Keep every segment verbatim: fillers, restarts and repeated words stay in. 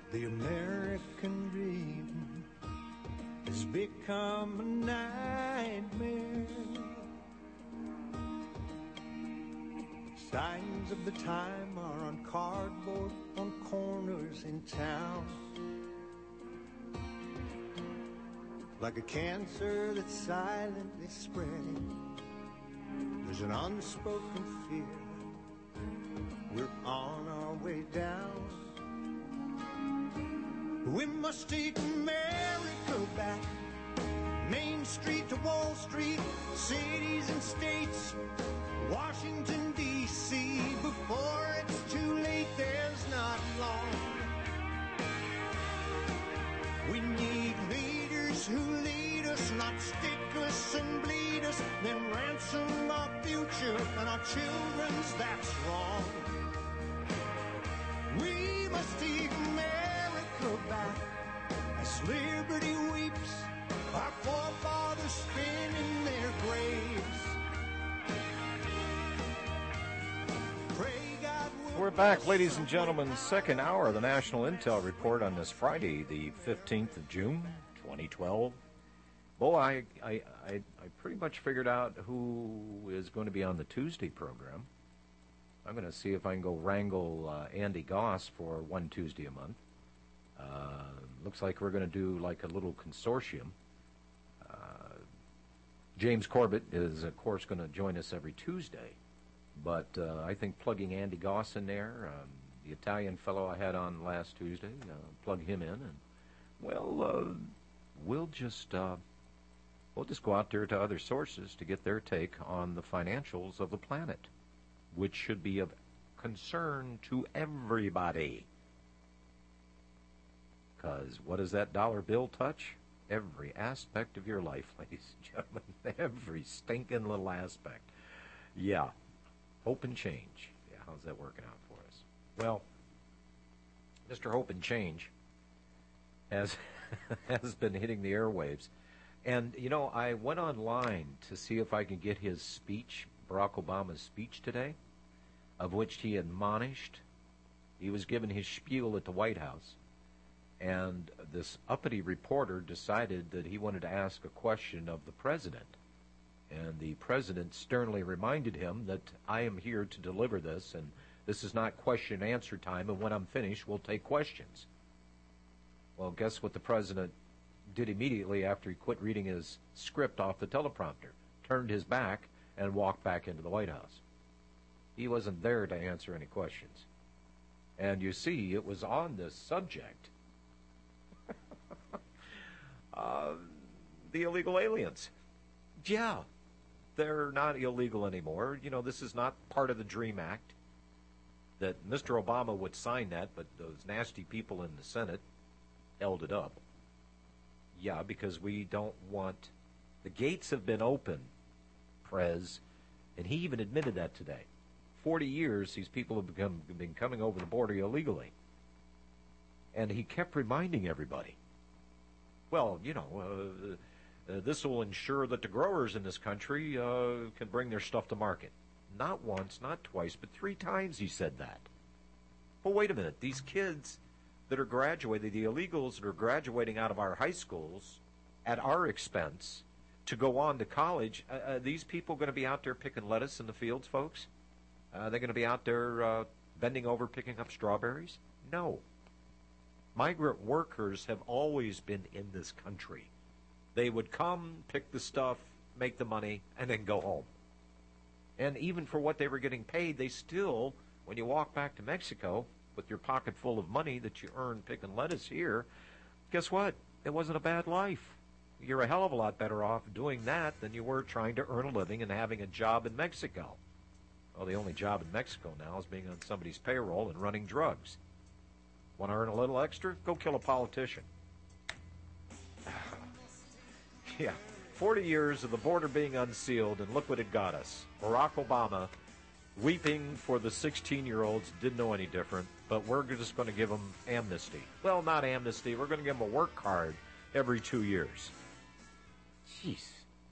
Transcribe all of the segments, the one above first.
The American dream has become a nightmare. Signs of the time are on cardboard on corners in town. Like a cancer that's silently spreading, there's an unspoken fear. We're on our way down. We must take America back. Main Street to Wall Street, cities and states, Washington, D C Before it's too late, there's not long. We need leaders who lead us, not stick us and bleed us, then ransom our future and our children's, that's wrong. We must take America back as liberty weeps, our forefathers spin in their graves. Pray God will. We're back, ladies and gentlemen. Second hour of the National Intel Report on this Friday, the fifteenth of June, twenty twelve. Boy, I, I, I, I pretty much figured out who is going to be on the Tuesday program. I'm going to see if I can go wrangle uh, Andy Goss for one Tuesday a month. Uh, looks like we're going to do like a little consortium. Uh, James Corbett is, of course, going to join us every Tuesday. But uh, I think plugging Andy Goss in there, um, the Italian fellow I had on last Tuesday, uh, plug him in, and, well, uh, we'll just... Uh, We'll just go out there to other sources to get their take on the financials of the planet, which should be of concern to everybody. Because what does that dollar bill touch? Every aspect of your life, ladies and gentlemen. Every stinking little aspect. Yeah. Hope and change. Yeah, how's that working out for us? Well, Mister Hope and Change has has been hitting the airwaves. And, you know, I went online to see if I could get his speech, Barack Obama's speech today, of which he admonished. He was given his spiel at the White House, and this uppity reporter decided that he wanted to ask a question of the president. And the president sternly reminded him that I am here to deliver this, and this is not question and answer time, and when I'm finished, we'll take questions. Well, guess what the president did immediately after he quit reading his script off the teleprompter? Turned his back and walked back into the White House. He wasn't there to answer any questions. And you see, it was on this subject. uh, the illegal aliens. Yeah, they're not illegal anymore. You know, this is not part of the DREAM Act. That Mister Obama would sign that, but those nasty people in the Senate held it up. Yeah, because we don't want... The gates have been open, Prez, and he even admitted that today. Forty years, these people have become, been coming over the border illegally. And he kept reminding everybody, well, you know, uh, uh, this will ensure that the growers in this country uh, can bring their stuff to market. Not once, not twice, but three times he said that. But wait a minute, these kids that are graduating, the illegals that are graduating out of our high schools at our expense to go on to college, uh, are these people going to be out there picking lettuce in the fields, folks? Uh, are they going to be out there uh, bending over picking up strawberries? No. Migrant workers have always been in this country. They would come, pick the stuff, make the money, and then go home. And even for what they were getting paid, they still, when you walk back to Mexico with your pocket full of money that you earn picking lettuce here, guess what? It wasn't a bad life. You're a hell of a lot better off doing that than you were trying to earn a living and having a job in Mexico. Well, the only job in Mexico now is being on somebody's payroll and running drugs. Want to earn a little extra? Go kill a politician. Yeah, forty years of the border being unsealed, and look what it got us. Barack Obama weeping for the sixteen-year-olds, didn't know any different, but we're just going to give them amnesty. Well, not amnesty. We're going to give them a work card every two years. Jeez.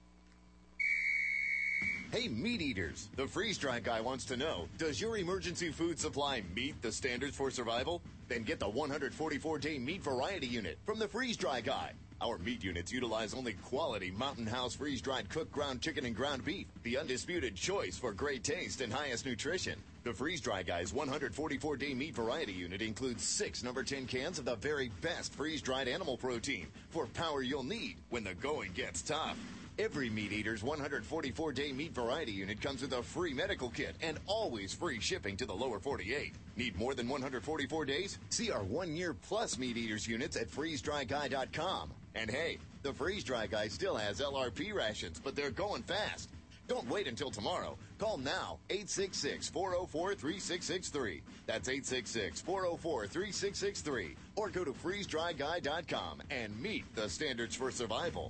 Hey, meat eaters, the freeze-dry guy wants to know, does your emergency food supply meet the standards for survival? Then get the one hundred forty-four day meat variety unit from the Freeze Dry Guy. Our meat units utilize only quality Mountain House freeze-dried cooked ground chicken and ground beef, the undisputed choice for great taste and highest nutrition. The Freeze Dry Guy's one hundred forty-four day meat variety unit includes six number ten cans of the very best freeze-dried animal protein for power you'll need when the going gets tough. Every Meat Eater's one hundred forty-four day meat variety unit comes with a free medical kit and always free shipping to the lower forty-eight. Need more than one hundred forty-four days? See our one-year plus Meat Eaters units at freeze dry guy dot com. And hey, the Freeze Dry Guy still has L R P rations, but they're going fast. Don't wait until tomorrow. Call now, eight six six, four oh four, three six six three. That's eight six six, four oh four, three six six three. Or go to freeze dry guy dot com and meet the standards for survival.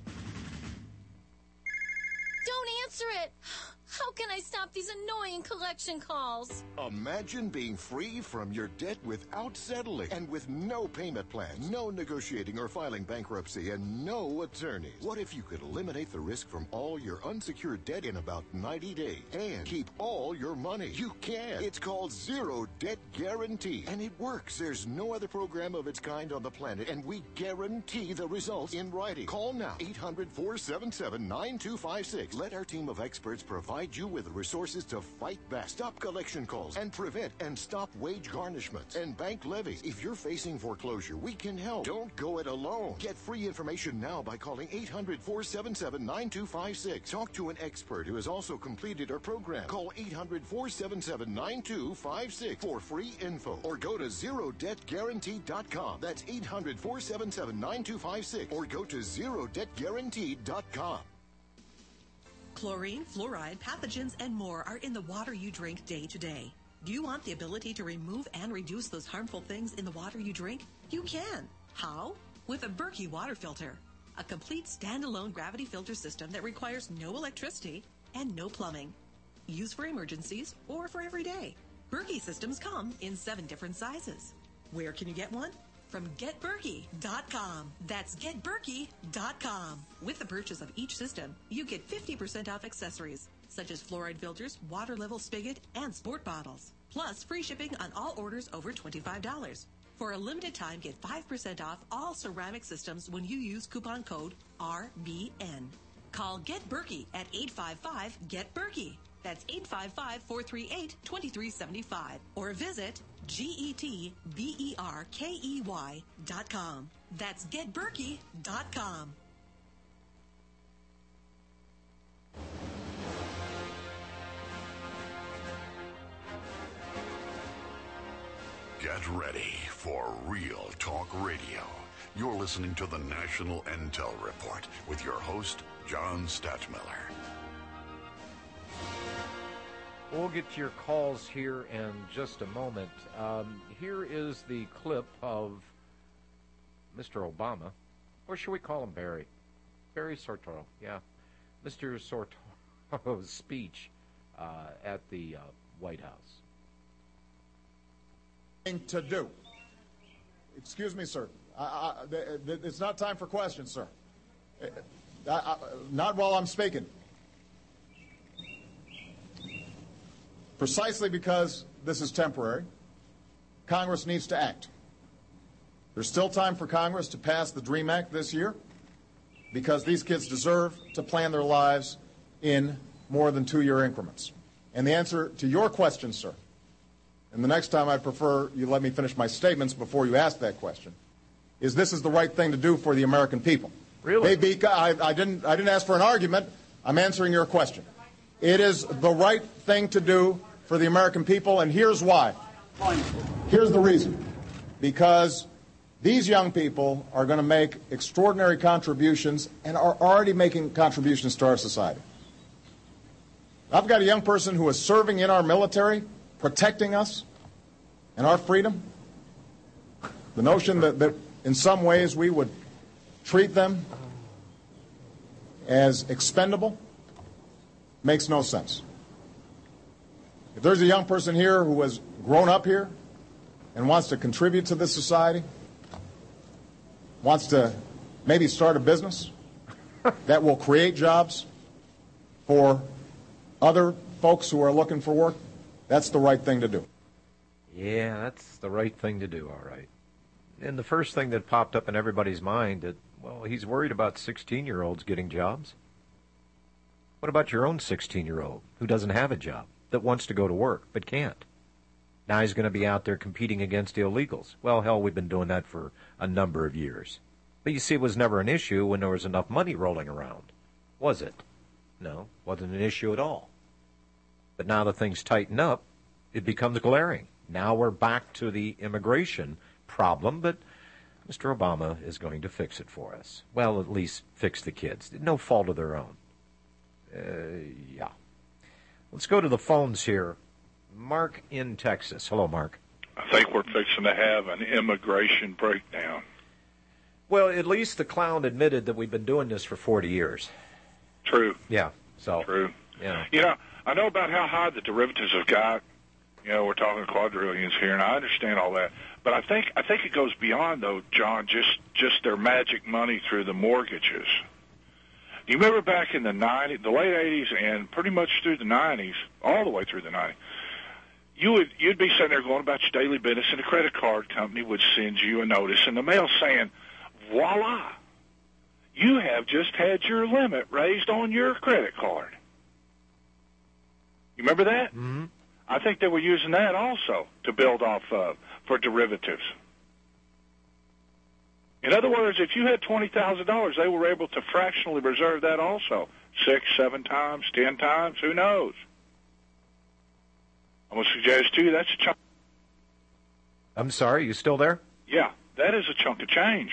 Don't answer it. How can I stop these annoying collection calls? Imagine being free from your debt without settling and with no payment plans, no negotiating or filing bankruptcy, and no attorneys. What if you could eliminate the risk from all your unsecured debt in about ninety days and keep all your money? You can. It's called Zero Debt Guarantee, and it works. There's no other program of its kind on the planet, and we guarantee the results in writing. Call now, eight hundred, four seven seven, nine two five six. Let our team of experts provide you with the resources to fight back, stop collection calls, and prevent and stop wage garnishments and bank levies. If you're facing foreclosure, we can help. Don't go it alone. Get free information now by calling eight hundred, four seven seven, nine two five six. Talk to an expert who has also completed our program. Call eight hundred, four seven seven, nine two five six for free info, or go to zero debt guarantee dot com. That's eight hundred, four seven seven, nine two five six, or go to zero debt guarantee dot com. Chlorine, fluoride, pathogens, and more are in the water you drink day to day. Do you want the ability to remove and reduce those harmful things in the water you drink? You can. How? With a Berkey water filter, a complete standalone gravity filter system that requires no electricity and no plumbing. Used for emergencies or for every day. Berkey systems come in seven different sizes. Where can you get one? From get berkey dot com. That's get berkey dot com. With the purchase of each system, you get fifty percent off accessories, such as fluoride filters, water level spigot, and sport bottles. Plus, free shipping on all orders over twenty-five dollars. For a limited time, get five percent off all ceramic systems when you use coupon code R B N. Call Get Berkey at eight five five, get berkey. That's eight five five, four three eight, two three seven five. Or visit G E T B E R K E Y dot com. That's get berkey dot com. Get ready for Real Talk Radio. You're listening to the National Intel Report with your host, John Stadtmiller. We'll get to your calls here in just a moment. Um, here is the clip of Mister Obama, or should we call him Barry? Barry Soetoro, yeah. Mister Soetoro's speech uh, at the uh, White House. To do. Excuse me, sir. I, I, th- th- it's not time for questions, sir. I, I, not while I'm speaking. Precisely because this is temporary, Congress needs to act. There's still time for Congress to pass the DREAM Act this year because these kids deserve to plan their lives in more than two-year increments. And the answer to your question, sir, and the next time I'd prefer you let me finish my statements before you ask that question, is this is the right thing to do for the American people. Really? Maybe I, I didn't I didn't ask for an argument. I'm answering your question. It is the right thing to do for the American people, and here's why. Here's the reason. Because these young people are going to make extraordinary contributions and are already making contributions to our society. I've got a young person who is serving in our military, protecting us and our freedom. The notion that, that in some ways we would treat them as expendable makes no sense. If there's a young person here who has grown up here and wants to contribute to this society, wants to maybe start a business that will create jobs for other folks who are looking for work, that's the right thing to do. Yeah, that's the right thing to do, all right. And the first thing that popped up in everybody's mind that, well, he's worried about sixteen-year-olds getting jobs. What about your own sixteen-year-old who doesn't have a job, that wants to go to work but can't? Now he's going to be out there competing against illegals. Well, hell, we've been doing that for a number of years. But you see, it was never an issue when there was enough money rolling around. Was it? No, wasn't an issue at all. But now that things tighten up, it becomes glaring. Now we're back to the immigration problem, but Mister Obama is going to fix it for us. Well, at least fix the kids. No fault of their own. Uh, yeah. Let's go to the phones here. Mark in Texas. Hello, Mark. I think we're fixing to have an immigration breakdown. Well, at least the clown admitted that we've been doing this for forty years. True. Yeah. So. True. Yeah. You know, I know about how high the derivatives have got. You know, we're talking quadrillions here, and I understand all that. But I think I think it goes beyond, though, John, just just their magic money through the mortgages. You remember back in the nineties, the late eighties, and pretty much through the nineties, all the way through the nineties, you would you'd be sitting there going about your daily business, and a credit card company would send you a notice in the mail saying, "Voila, you have just had your limit raised on your credit card." You remember that? Mm-hmm. I think they were using that also to build off of for derivatives. In other words, if you had twenty thousand dollars, they were able to fractionally reserve that also. Six, seven times, ten times, who knows? I'm going to suggest to you that's a chunk. I'm sorry, you still there? Yeah, that is a chunk of change.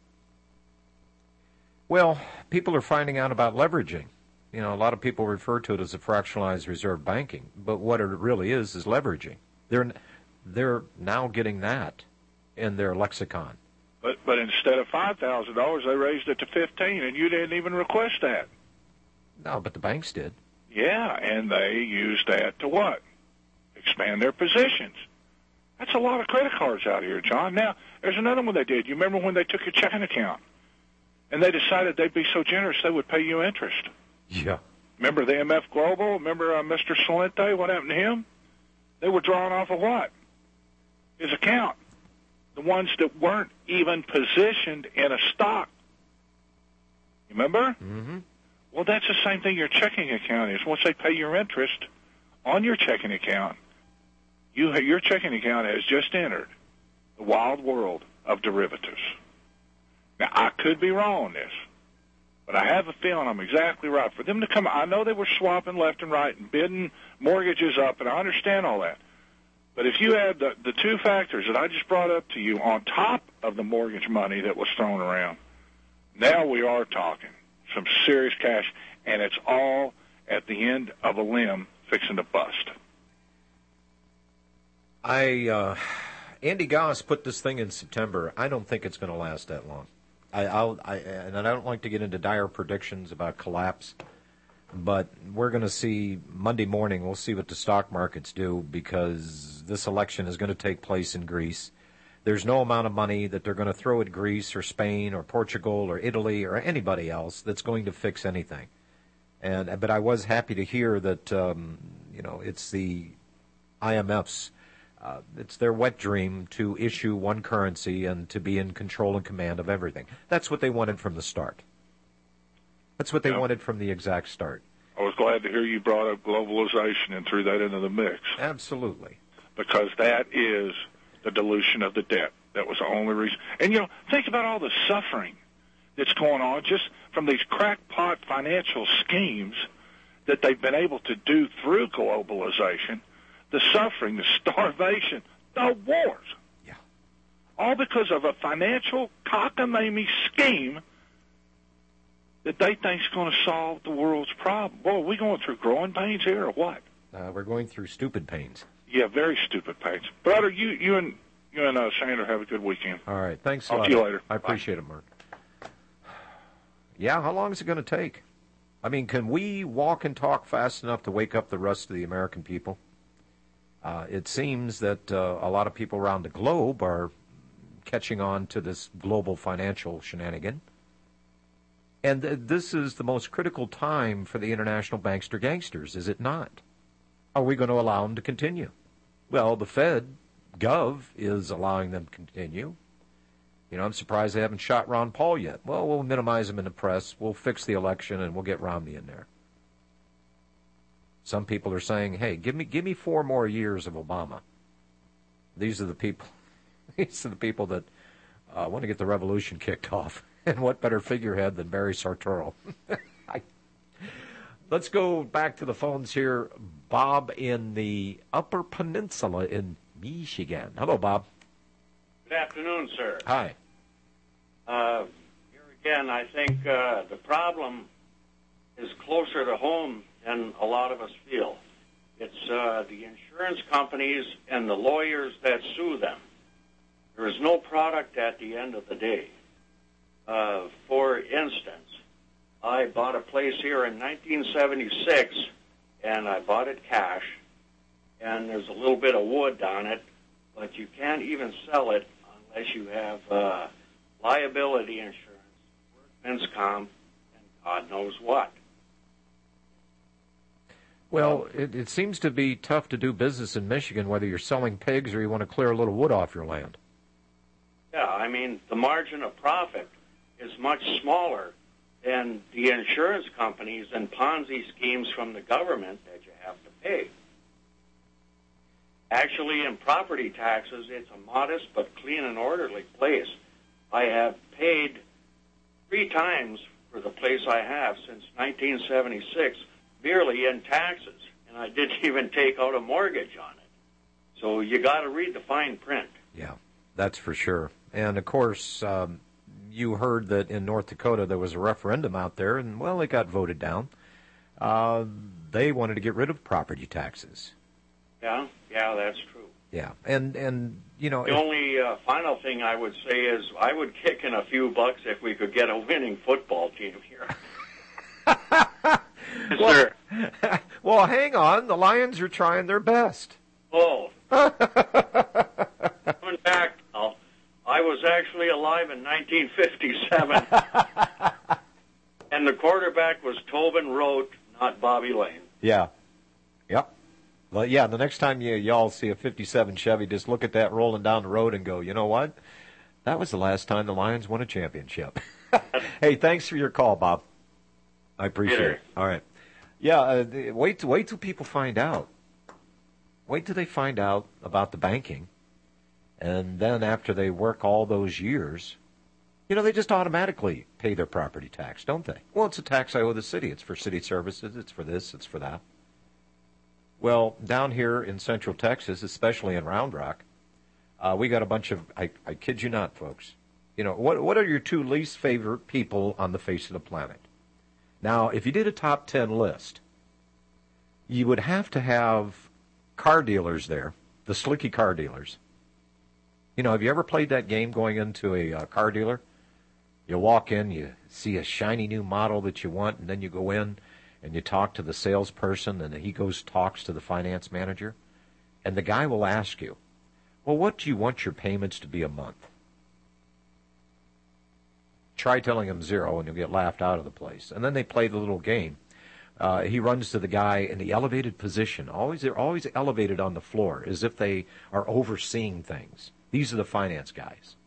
Well, people are finding out about leveraging. You know, a lot of people refer to it as a fractionalized reserve banking, but what it really is is leveraging. They're they're now getting that in their lexicon. But but instead of five thousand dollars, they raised it to fifteen, and you didn't even request that. No, but the banks did. Yeah, and they used that to what? Expand their positions. That's a lot of credit cards out here, John. Now, there's another one they did. You remember when they took your checking account, and they decided they'd be so generous they would pay you interest? Yeah. Remember the M F Global? Remember uh, Mister Salente? What happened to him? They were drawing off of what? His account. The ones that weren't even positioned in a stock. You remember? Mm-hmm. Well, that's the same thing your checking account is. Once they pay your interest on your checking account, you your checking account has just entered the wild world of derivatives. Now, I could be wrong on this, but I have a feeling I'm exactly right. For them to come, I know they were swapping left and right and bidding mortgages up, and I understand all that. But if you add the, the two factors that I just brought up to you on top of the mortgage money that was thrown around, now we are talking some serious cash, and it's all at the end of a limb fixing to bust. I, uh, Andy Goss put this thing in September. I don't think it's going to last that long. I, I'll, I, and I don't like to get into dire predictions about collapse, but we're going to see Monday morning, we'll see what the stock markets do, because this election is going to take place in Greece. There's no amount of money that they're going to throw at Greece or Spain or Portugal or Italy or anybody else that's going to fix anything. And but I was happy to hear that um, you know it's the I M F's uh, it's their wet dream to issue one currency and to be in control and command of everything. That's what they wanted from the start. That's what they yeah. wanted from the exact start. I was glad to hear you brought up globalization and threw that into the mix. Absolutely. Because that is the dilution of the debt. That was the only reason. And, you know, think about all the suffering that's going on just from these crackpot financial schemes that they've been able to do through globalization, the suffering, the starvation, the wars. Yeah. All because of a financial cockamamie scheme that they think is going to solve the world's problem. Boy, are we going through growing pains here or what? Uh, we're going through stupid pains. Yeah, very stupid pains. Brother, you you and you and uh, Sandra have a good weekend. All right, thanks a Talk lot. to you later. I appreciate Bye. it, Mark. Yeah, how long is it going to take? I mean, can we walk and talk fast enough to wake up the rest of the American people? Uh, it seems that uh, a lot of people around the globe are catching on to this global financial shenanigan. And th- this is the most critical time for the international bankster gangsters, is it not? Are we going to allow them to continue? Well, the Fed Gov is allowing them to continue. You know, I'm surprised they haven't shot Ron Paul yet. Well, we'll minimize him in the press. We'll fix the election, and we'll get Romney in there. Some people are saying, hey, give me give me four more years of Obama. These are the people, these are the people that uh, want to get the revolution kicked off. And what better figurehead than Barry Sartoro? I, let's go back to the phones here. Bob in the Upper Peninsula in Michigan. Hello, Bob. Good afternoon, sir. Hi. Uh, here again, I think uh, the problem is closer to home than a lot of us feel. It's uh, the insurance companies and the lawyers that sue them. There is no product at the end of the day. Uh, for instance, I bought a place here in nineteen seventy-six, and I bought it cash, and there's a little bit of wood on it, but you can't even sell it unless you have uh, liability insurance, workman's comp, and God knows what. Well, it, it seems to be tough to do business in Michigan, whether you're selling pigs or you want to clear a little wood off your land. Yeah, I mean, the margin of profit is much smaller than the insurance companies and Ponzi schemes from the government that you have to pay. Actually, in property taxes, it's a modest but clean and orderly place. I have paid three times for the place I have since nineteen seventy-six, merely in taxes, and I didn't even take out a mortgage on it. So you got to read the fine print. Yeah, that's for sure. And, of course, um, you heard that in North Dakota there was a referendum out there, and, well, it got voted down. Uh, they wanted to get rid of property taxes. Yeah, yeah, that's true. Yeah, and, and you know... The if, only uh, final thing I would say is I would kick in a few bucks if we could get a winning football team here. Yes, well, sir. Well, hang on. The Lions are trying their best. Oh. Coming back now, I was actually alive in nineteen fifty-seven, and the quarterback was Tobin Rote, not Bobby Lane. Yeah. Yep. Well, yeah, the next time you, y'all see a fifty-seven Chevy, just look at that rolling down the road and go, you know what? That was the last time the Lions won a championship. Hey, thanks for your call, Bob. I appreciate Later. it. All right. Yeah, uh, wait, wait till people find out. Wait till they find out about the banking. And then after they work all those years, you know, they just automatically pay their property tax, don't they? Well, it's a tax I owe the city. It's for city services. It's for this. It's for that. Well, down here in Central Texas, especially in Round Rock, uh, we got a bunch of, I, I kid you not, folks. You know, what what are your two least favorite people on the face of the planet? Now, if you did a top ten list, you would have to have car dealers there, the slicky car dealers. You know, have you ever played that game going into a uh, car dealer? You walk in, you see a shiny new model that you want, and then you go in and you talk to the salesperson, and he goes talks to the finance manager, and the guy will ask you, well, what do you want your payments to be a month? Try telling him zero, and you'll get laughed out of the place. And then they play the little game. Uh, he runs to the guy in the elevated position. Always, they're always elevated on the floor, as if they are overseeing things. These are the finance guys.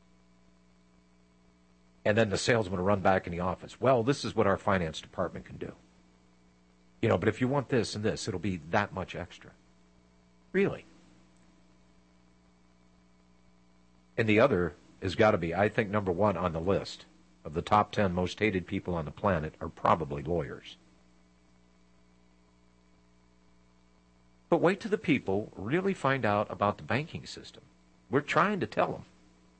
And then the salesman will run back in the office. Well, this is what our finance department can do. You know, but if you want this and this, it'll be that much extra. Really. And the other has got to be, I think, number one on the list of the top ten most hated people on the planet are probably lawyers. But wait till the people really find out about the banking system. We're trying to tell them.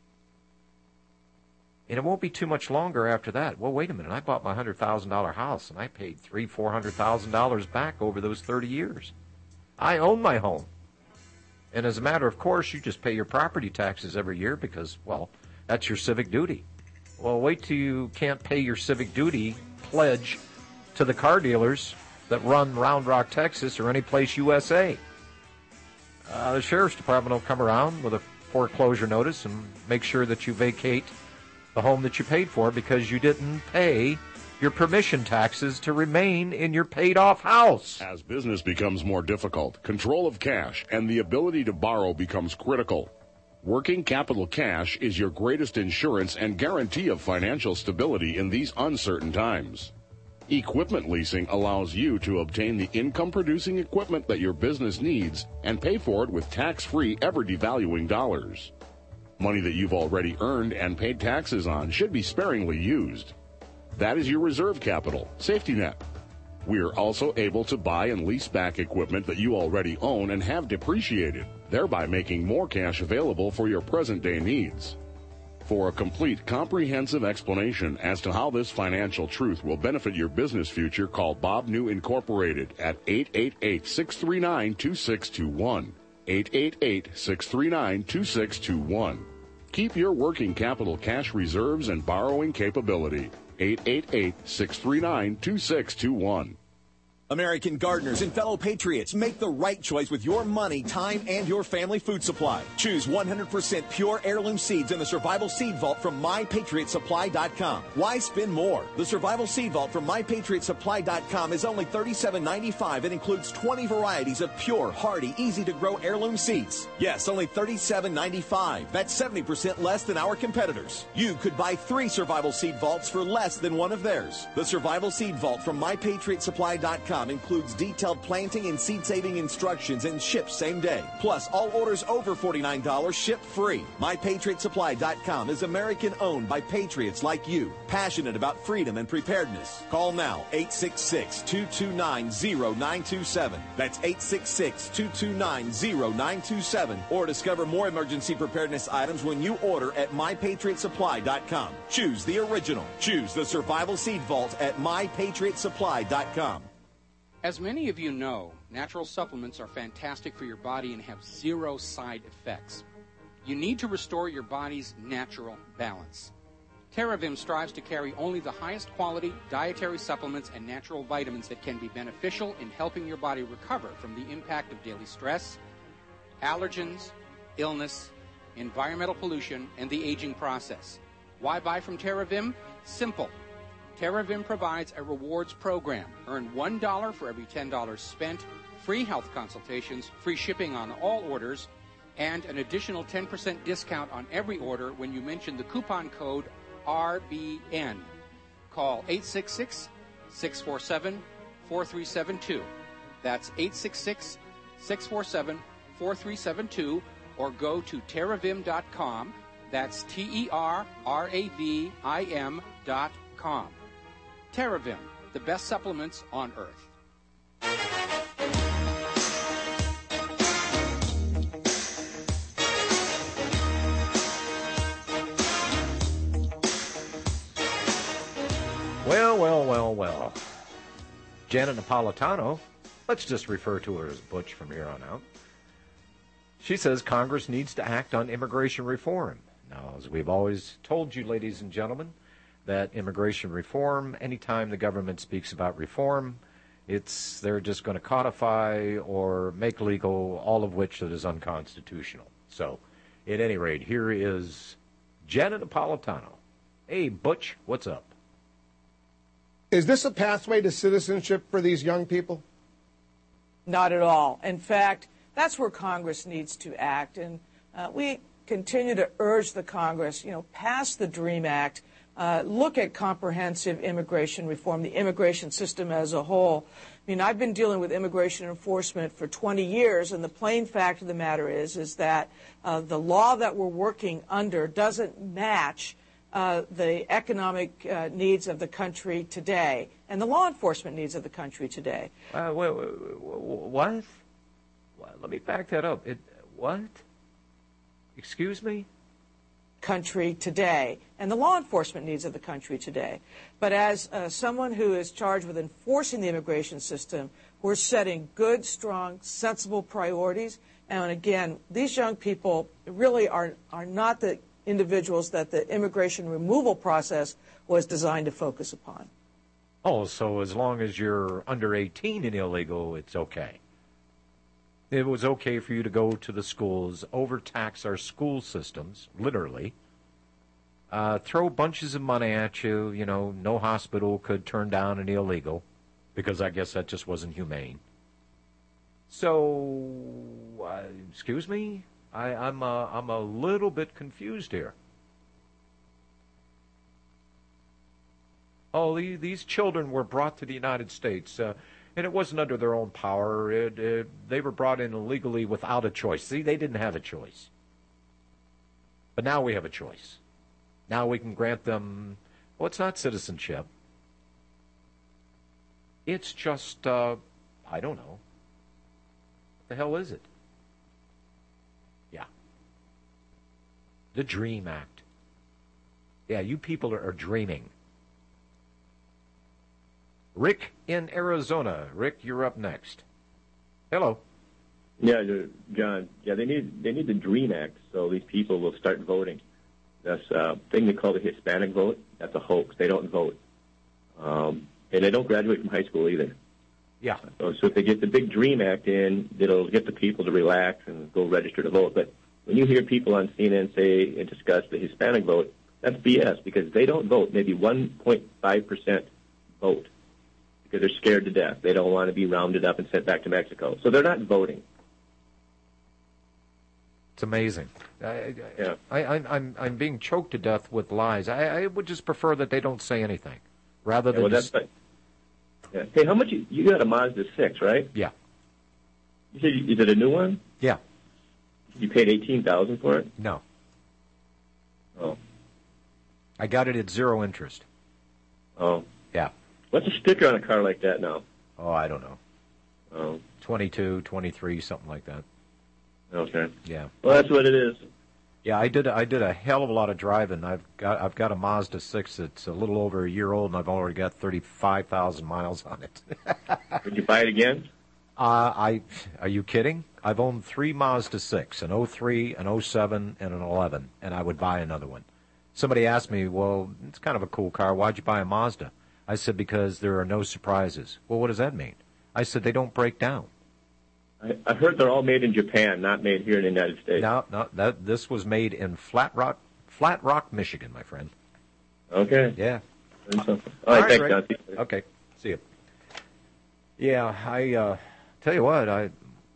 And it won't be too much longer after that. Well, wait a minute. I bought my one hundred thousand dollars house, and I paid three hundred thousand dollars, four hundred thousand dollars back over those thirty years. I own my home. And as a matter of course, you just pay your property taxes every year because, well, that's your civic duty. Well, wait till you can't pay your civic duty pledge to the car dealers that run Round Rock, Texas, or any place U S A. Uh, the sheriff's department will come around with a foreclosure notice and make sure that you vacate the home that you paid for because you didn't pay your permission taxes to remain in your paid-off house. As business becomes more difficult, control of cash and the ability to borrow becomes critical. Working Capital Cash is your greatest insurance and guarantee of financial stability in these uncertain times. Equipment leasing allows you to obtain the income-producing equipment that your business needs and pay for it with tax-free, ever-devaluing dollars. Money that you've already earned and paid taxes on should be sparingly used. That is your reserve capital, safety net. We're also able to buy and lease back equipment that you already own and have depreciated, thereby making more cash available for your present-day needs. For a complete, comprehensive explanation as to how this financial truth will benefit your business future, call Bob New Incorporated at eight eight eight, six three nine, two six two one. eight eight eight, six three nine, two six two one. Keep your working capital cash reserves and borrowing capability. eight eight eight, six three nine, two six two one. American gardeners and fellow patriots, make the right choice with your money, time, and your family food supply. Choose one hundred percent pure heirloom seeds in the Survival Seed Vault from my patriot supply dot com. Why spend more? The Survival Seed Vault from my patriot supply dot com is only thirty-seven ninety-five and includes twenty varieties of pure, hardy, easy-to-grow heirloom seeds. Yes, only thirty-seven ninety-five. That's seventy percent less than our competitors. You could buy three Survival Seed Vaults for less than one of theirs. The Survival Seed Vault from my patriot supply dot com includes detailed planting and seed-saving instructions and ships same day. Plus, all orders over forty-nine dollars ship free. my patriot supply dot com is American-owned by patriots like you, passionate about freedom and preparedness. Call now, eight six six, two two nine, zero nine two seven. That's eight six six, two two nine, zero nine two seven. Or discover more emergency preparedness items when you order at my patriot supply dot com. Choose the original. Choose the Survival Seed Vault at my patriot supply dot com. As many of you know, natural supplements are fantastic for your body and have zero side effects. You need to restore your body's natural balance. TerraVim strives to carry only the highest quality dietary supplements and natural vitamins that can be beneficial in helping your body recover from the impact of daily stress, allergens, illness, environmental pollution, and the aging process. Why buy from TerraVim? Simple. TerraVim provides a rewards program. Earn one dollar for every ten dollars spent, free health consultations, free shipping on all orders, and an additional ten percent discount on every order when you mention the coupon code R B N. Call eight six six, six four seven, four three seven two. That's eight six six, six four seven, four three seven two, or go to terravim dot com. That's T E R R A V I M dot com. TerraVim, the best supplements on earth. Well, well, well, well. Janet Napolitano, let's just refer to her as Butch from here on out. She says Congress needs to act on immigration reform. Now, as we've always told you, ladies and gentlemen, that immigration reform, anytime the government speaks about reform, it's they're just going to codify or make legal all of which that is unconstitutional. So, at any rate, here is Janet Napolitano. Hey, Butch, what's up? Is this a pathway to citizenship for these young people? Not at all. In fact, that's where Congress needs to act. And uh, we continue to urge the Congress, you know, pass the DREAM Act. Uh, look at comprehensive immigration reform, the immigration system as a whole. I mean, I've been dealing with immigration enforcement for twenty years, and the plain fact of the matter is, is that uh, the law that we're working under doesn't match uh, the economic uh, needs of the country today and the law enforcement needs of the country today. Uh, wait, wait, what? Let me back that up. It, what? Excuse me? Country today and the law enforcement needs of the country today. But as uh, someone who is charged with enforcing the immigration system, we're setting good, strong, sensible priorities. And again, these young people really are, are not the individuals that the immigration removal process was designed to focus upon. Oh, so as long as you're under eighteen and illegal, it's okay. It was okay for you to go to the schools, overtax our school systems, literally, uh, throw bunches of money at you. You know, no hospital could turn down an illegal, because I guess that just wasn't humane. So, uh, excuse me, I, I'm uh, I'm a little bit confused here. Oh, the, these children were brought to the United States, uh, and it wasn't under their own power. It, it, they were brought in illegally without a choice. See, they didn't have a choice. But now we have a choice. Now we can grant them, well, it's not citizenship. It's just, uh, I don't know. What the hell is it? Yeah. The DREAM Act. Yeah, you people are, are dreaming. Rick in Arizona. Rick, you're up next. Hello. Yeah, John. Yeah, they need they need the DREAM Act so these people will start voting. That's a thing they call the Hispanic vote. That's a hoax. They don't vote, um, and they don't graduate from high school either. Yeah. So, so if they get the big DREAM Act in, it'll get the people to relax and go register to vote. But when you hear people on C N N say and discuss the Hispanic vote, that's B S because they don't vote. Maybe one point five percent vote. Because they're scared to death. They don't want to be rounded up and sent back to Mexico. So they're not voting. It's amazing. I, yeah. I, I, I'm I'm being choked to death with lies. I, I would just prefer that they don't say anything, rather than yeah, well, just... that's yeah. Hey, how much you, you got a Mazda six, right? Yeah. You said you, is it a new one? Yeah. You paid eighteen thousand for it? No. Oh. I got it at zero interest. Oh. Yeah. What's a sticker on a car like that now? Oh, I don't know. Oh. twenty-two, twenty-three, something like that. Okay. Yeah. Well, that's what it is. Yeah, I did. I did a hell of a lot of driving. I've got. I've got a Mazda six that's a little over a year old, and I've already got thirty-five thousand miles on it. Would you buy it again? Uh, I. Are you kidding? I've owned three Mazda six: an oh three, an oh seven, and an eleven, and I would buy another one. Somebody asked me, "Well, it's kind of a cool car. Why'd you buy a Mazda?" I said, because there are no surprises. Well, what does that mean? I said, they don't break down. I, I heard they're all made in Japan, not made here in the United States. No, no, that this was made in Flat Rock, Flat Rock, Michigan, my friend. Okay. Yeah. All right, all right, thanks, John. Okay, see you. Yeah, I uh, tell you what, I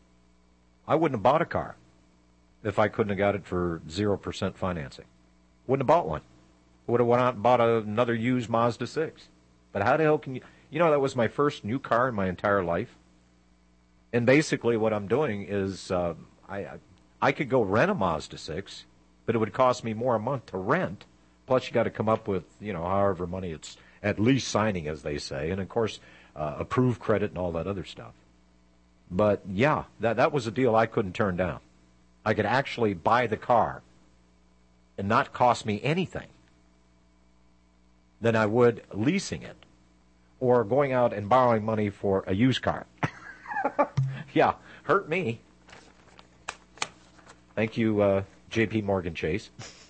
I wouldn't have bought a car if I couldn't have got it for zero percent financing. Wouldn't have bought one. Would have went out and bought a, another used Mazda six. But how the hell can you... You know, that was my first new car in my entire life. And basically what I'm doing is uh, I I could go rent a Mazda six, but it would cost me more a month to rent. Plus you got to come up with, you know, however money it's at least signing, as they say. And, of course, uh, approved credit and all that other stuff. But, yeah, that, that was a deal I couldn't turn down. I could actually buy the car and not cost me anything than I would leasing it or going out and borrowing money for a used car. Yeah, hurt me. Thank you, uh, J P Morgan Chase.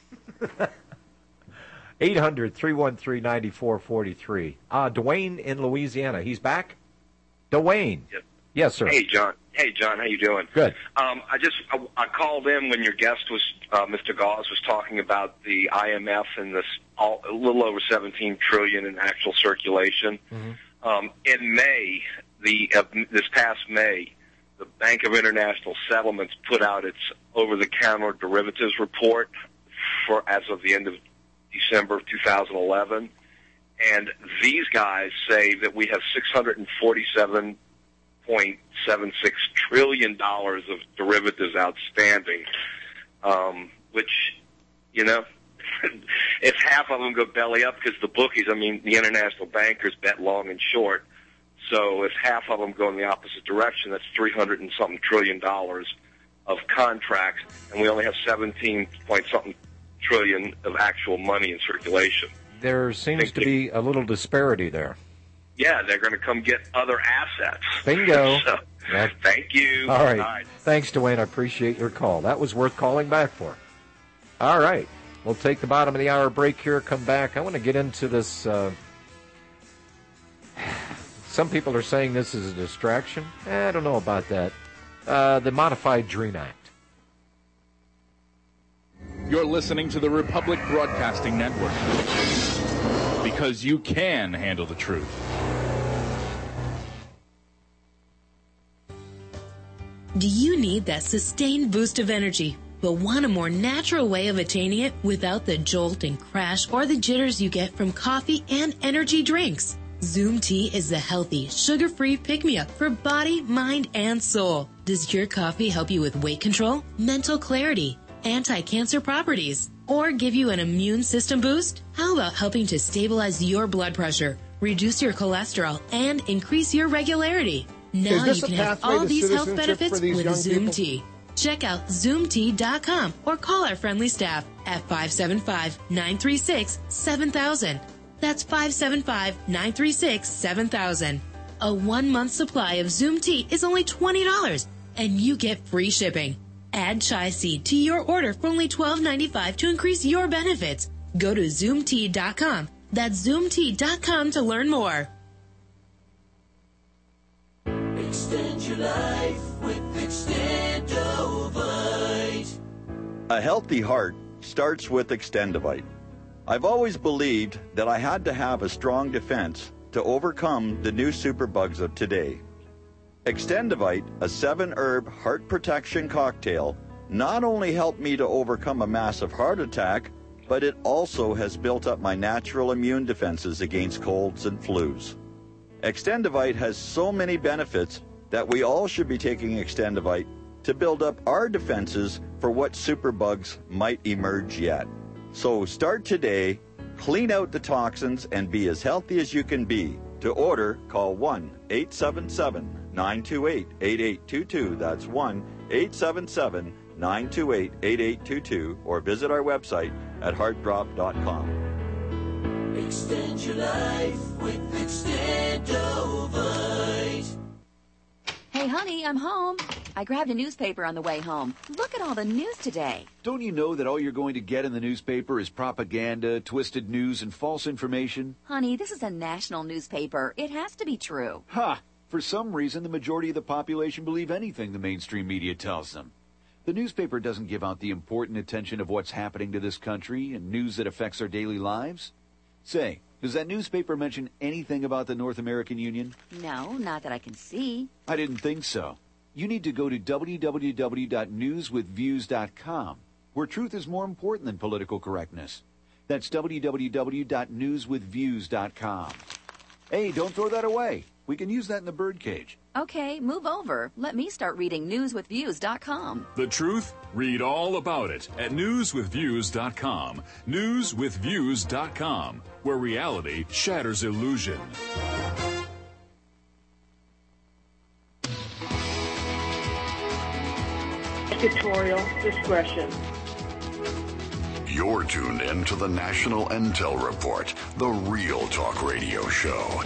eight hundred, three one three, nine four four three. Uh, Dwayne in Louisiana. He's back? Dwayne. Yep. Yes, sir. Hey, John. Hey, John. How you doing? Good. Um, I just I, I called in when your guest was uh, Mister Gauss was talking about the I M F and this all, a little over seventeen trillion in actual circulation. Mm-hmm. Um, in May, the uh, this past May, the Bank of International Settlements put out its over-the-counter derivatives report for as of the end of December of two thousand eleven, and these guys say that we have six hundred forty-seven point seven six trillion dollars of derivatives outstanding, um, which, you know, if half of them go belly up, because the bookies, I mean, the international bankers bet long and short, so if half of them go in the opposite direction, that's three hundred and something trillion dollars of contracts, and we only have seventeen point something trillion of actual money in circulation. There seems to be a little disparity there. Yeah, they're going to come get other assets. Bingo. So, Yeah. Thank you. All right. All right. Thanks, Dwayne. I appreciate your call. That was worth calling back for. All right. We'll take the bottom of the hour break here, come back. I want to get into this. Uh, some people are saying this is a distraction. Eh, I don't know about that. Uh, the Modified DREAM Act. You're listening to the Republic Broadcasting Network. Because you can handle the truth. Do you need that sustained boost of energy, but want a more natural way of attaining it without the jolt and crash or the jitters you get from coffee and energy drinks? Zoom Tea is the healthy, sugar-free pick-me-up for body, mind, and soul. Does your coffee help you with weight control, mental clarity, anti-cancer properties, or give you an immune system boost? How about helping to stabilize your blood pressure, reduce your cholesterol, and increase your regularity? Now you can have all these health benefits with Zoom Tea. Check out zoom tea dot com or call our friendly staff at five seven five, nine three six, seven thousand. That's five seven five, nine three six, seven thousand. A one-month supply of Zoom Tea is only twenty dollars, and you get free shipping. Add chai seed to your order for only twelve ninety-five to increase your benefits. Go to zoom tea dot com. That's zoom tea dot com to learn more. Extend your life with Extendovite. A healthy heart starts with Extendovite. I've always believed that I had to have a strong defense to overcome the new superbugs of today. Extendovite, a seven-herb heart protection cocktail, not only helped me to overcome a massive heart attack, but it also has built up my natural immune defenses against colds and flus. Extendovite has so many benefits that we all should be taking Extendovite to build up our defenses for what superbugs might emerge yet. So start today, clean out the toxins, and be as healthy as you can be. To order, call one eight seven seven, nine two eight, eight eight two two. That's one eight seven seven, nine two eight, eight eight two two, or visit our website at heart drop dot com. Extend your life with Extendovite. Hey, honey, I'm home. I grabbed a newspaper on the way home. Look at all the news today. Don't you know that all you're going to get in the newspaper is propaganda, twisted news, and false information? Honey, this is a national newspaper. It has to be true. Ha! For some reason, the majority of the population believe anything the mainstream media tells them. The newspaper doesn't give out the important attention of what's happening to this country and news that affects our daily lives. Say, does that newspaper mention anything about the North American Union? No, not that I can see. I didn't think so. You need to go to w w w dot news with views dot com, where truth is more important than political correctness. That's w w w dot news with views dot com. Hey, don't throw that away. We can use that in the birdcage. Okay, move over. Let me start reading news with views dot com. The truth? Read all about it at news with views dot com. news with views dot com, where reality shatters illusion. Editorial discretion. You're tuned in to the National Intel Report, the Real Talk Radio Show.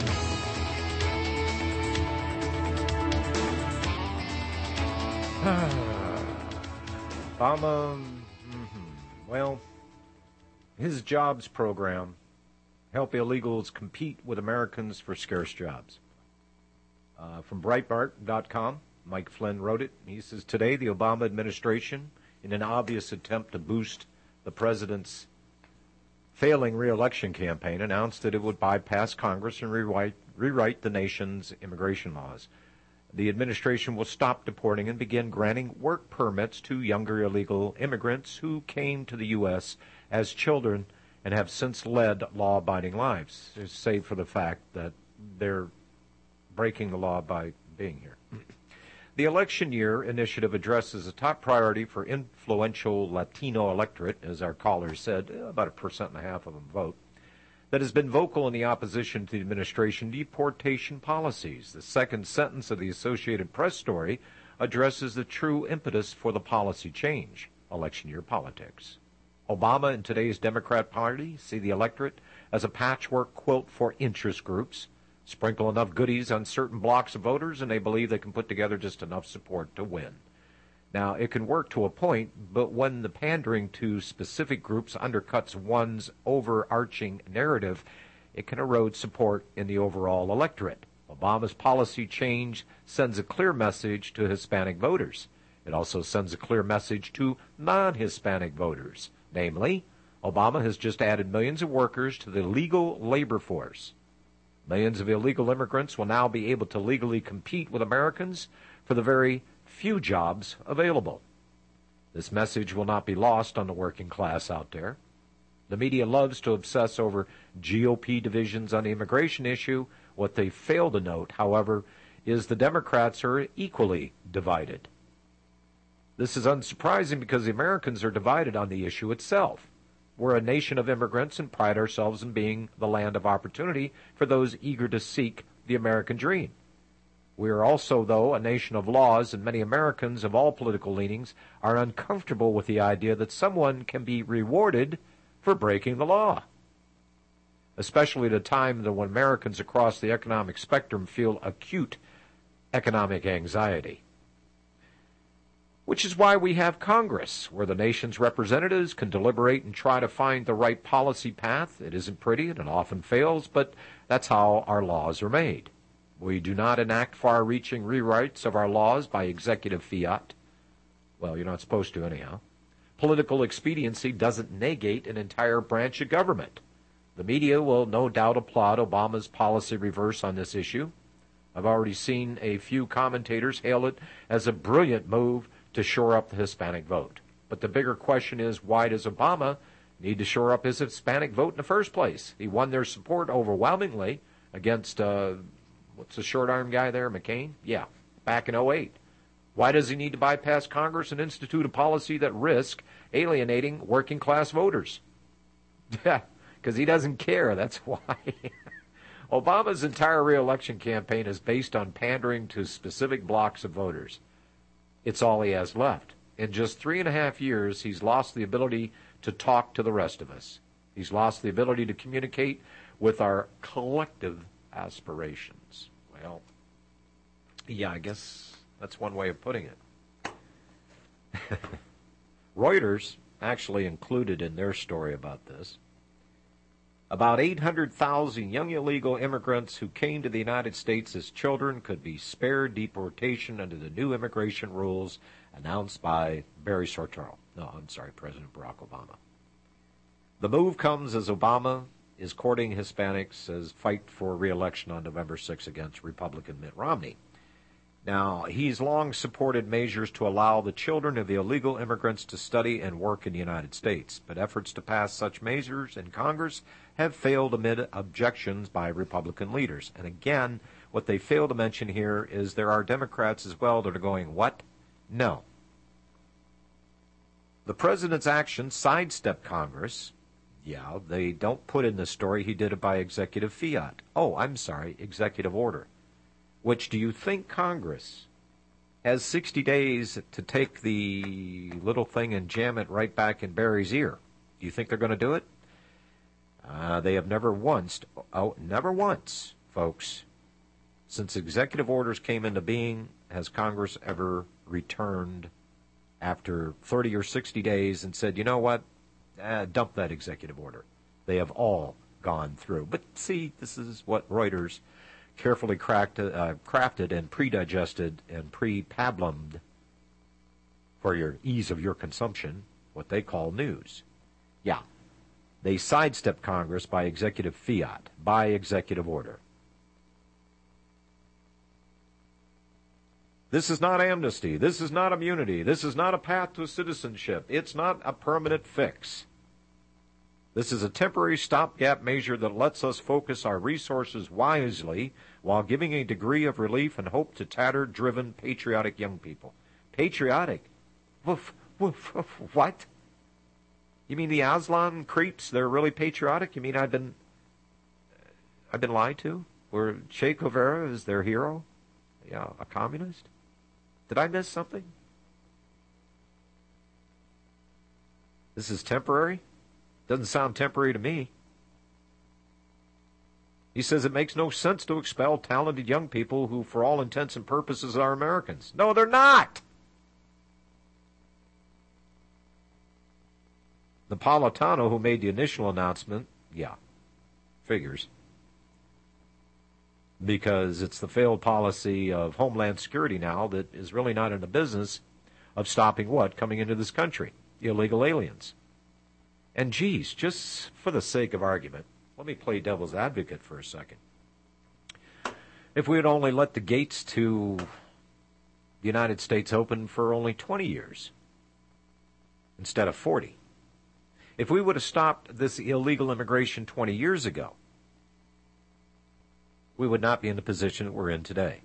Obama, mm-hmm. well, his jobs program help illegals compete with Americans for scarce jobs. Uh, from Breitbart dot com, Mike Flynn wrote it. He says, today the Obama administration, in an obvious attempt to boost the president's failing re-election campaign, announced that it would bypass Congress and rewrite, rewrite the nation's immigration laws. The administration will stop deporting and begin granting work permits to younger illegal immigrants who came to the U S as children and have since led law-abiding lives, save for the fact that they're breaking the law by being here. The election year initiative addresses a top priority for influential Latino electorate, as our caller said, about a percent and a half of them vote, that has been vocal in the opposition to the administration deportation policies. The second sentence of the Associated Press story addresses the true impetus for the policy change, election year politics. Obama and today's Democrat Party see the electorate as a patchwork quilt for interest groups. Sprinkle enough goodies on certain blocks of voters, and they believe they can put together just enough support to win. Now, it can work to a point, but when the pandering to specific groups undercuts one's overarching narrative, it can erode support in the overall electorate. Obama's policy change sends a clear message to Hispanic voters. It also sends a clear message to non-Hispanic voters. Namely, Obama has just added millions of workers to the legal labor force. Millions of illegal immigrants will now be able to legally compete with Americans for the very few jobs available. This message will not be lost on the working class out there. The media loves to obsess over G O P divisions on the immigration issue. What they fail to note, however, is the Democrats are equally divided. This is unsurprising because the Americans are divided on the issue itself. We're a nation of immigrants and pride ourselves in being the land of opportunity for those eager to seek the American dream. We are also, though, a nation of laws, and many Americans of all political leanings are uncomfortable with the idea that someone can be rewarded for breaking the law, especially at a time that when Americans across the economic spectrum feel acute economic anxiety. Which is why we have Congress, where the nation's representatives can deliberate and try to find the right policy path. It isn't pretty, and it often fails, but that's how our laws are made. We do not enact far-reaching rewrites of our laws by executive fiat. Well, you're not supposed to anyhow. Political expediency doesn't negate an entire branch of government. The media will no doubt applaud Obama's policy reverse on this issue. I've already seen a few commentators hail it as a brilliant move to shore up the Hispanic vote. But the bigger question is, why does Obama need to shore up his Hispanic vote in the first place? He won their support overwhelmingly against, uh, what's the short-arm guy there, McCain? Yeah, back in oh eight. Why does he need to bypass Congress and institute a policy that risks alienating working-class voters? Yeah, because he doesn't care, that's why. Obama's entire re-election campaign is based on pandering to specific blocks of voters. It's all he has left. In just three and a half years, he's lost the ability to talk to the rest of us. He's lost the ability to communicate with our collective aspirations. Well, yeah, I guess that's one way of putting it. Reuters actually included in their story about this about eight hundred thousand young illegal immigrants who came to the United States as children could be spared deportation under the new immigration rules announced by Barry Soetoro. No, I'm sorry, President Barack Obama. The move comes as Obama is courting Hispanics as fight for re-election on November sixth against Republican Mitt Romney. Now, he's long supported measures to allow the children of the illegal immigrants to study and work in the United States, but efforts to pass such measures in Congress have failed amid objections by Republican leaders. And again, what they fail to mention here is there are Democrats as well that are going, what? No. The president's actions sidestep Congress. Yeah, they don't put in the story he did it by executive fiat. Oh, I'm sorry, executive order. Which do you think Congress has sixty days to take the little thing and jam it right back in Barry's ear? Do you think they're going to do it? Uh, they have never once, oh, never once, folks, since executive orders came into being, has Congress ever returned after thirty or sixty days and said, you know what, uh, dump that executive order. They have all gone through. But see, this is what Reuters carefully cracked, uh, crafted and pre-digested and pre-pablumed for your ease of your consumption, what they call news. Yeah, they sidestep Congress by executive fiat, by executive order. This is not amnesty. This is not immunity. This is not a path to citizenship. It's not a permanent fix. This is a temporary stopgap measure that lets us focus our resources wisely while giving a degree of relief and hope to tattered, driven, patriotic young people. Patriotic? Woof, woof, woof, what? You mean the Aslan creeps, they're really patriotic? You mean I've been I've been lied to? Where Che Guevara is their hero? Yeah, a communist? Did I miss something? This is temporary? Doesn't sound temporary to me. He says it makes no sense to expel talented young people who, for all intents and purposes, are Americans. No, they're not! Napolitano, who made the initial announcement, yeah, figures. Because it's the failed policy of Homeland Security now that is really not in the business of stopping what? Coming into this country? Illegal aliens. And geez, just for the sake of argument, let me play devil's advocate for a second. If we had only let the gates to the United States open for only twenty years instead of forty, if we would have stopped this illegal immigration twenty years ago, we would not be in the position that we're in today.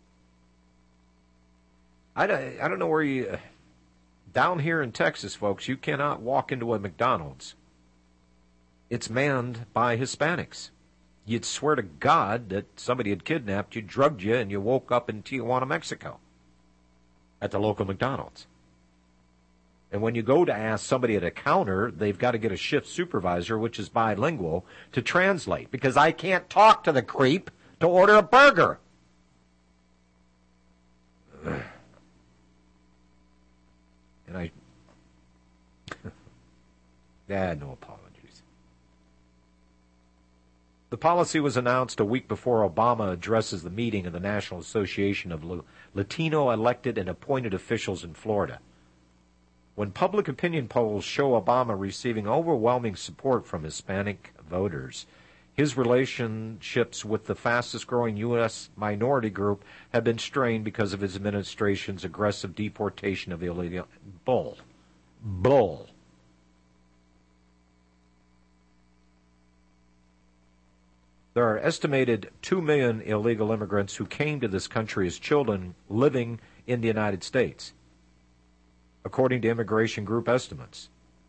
I don't, I don't know where you... Down here in Texas, folks, you cannot walk into a McDonald's. It's manned by Hispanics. You'd swear to God that somebody had kidnapped you, drugged you, and you woke up in Tijuana, Mexico at the local McDonald's. And when you go to ask somebody at a counter, they've got to get a shift supervisor, which is bilingual, to translate, because I can't talk to the creep to order a burger. And I, ah, no apologies. The policy was announced a week before Obama addresses the meeting of the National Association of Latino elected and appointed officials in Florida. When public opinion polls show Obama receiving overwhelming support from Hispanic voters, his relationships with the fastest-growing U S minority group have been strained because of his administration's aggressive deportation of illegal... Bull. Bull. There are estimated two million illegal immigrants who came to this country as children living in the United States, according to immigration group estimates.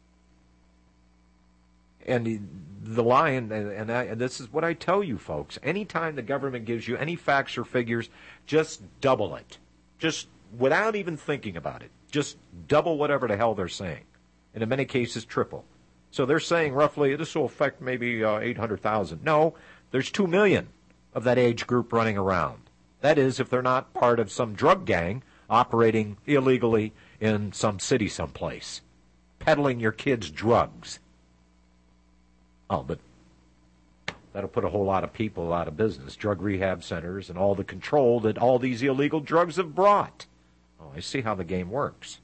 And the line, and, I, and this is what I tell you, folks, anytime the government gives you any facts or figures, just double it. Just without even thinking about it. Just double whatever the hell they're saying. And in many cases, triple. So they're saying roughly this will affect maybe uh, eight hundred thousand. No, there's two million of that age group running around. That is, if they're not part of some drug gang operating illegally in some city someplace, peddling your kids drugs. Oh, but that'll put a whole lot of people out of business. Drug rehab centers and all the control that all these illegal drugs have brought. Oh, I see how the game works.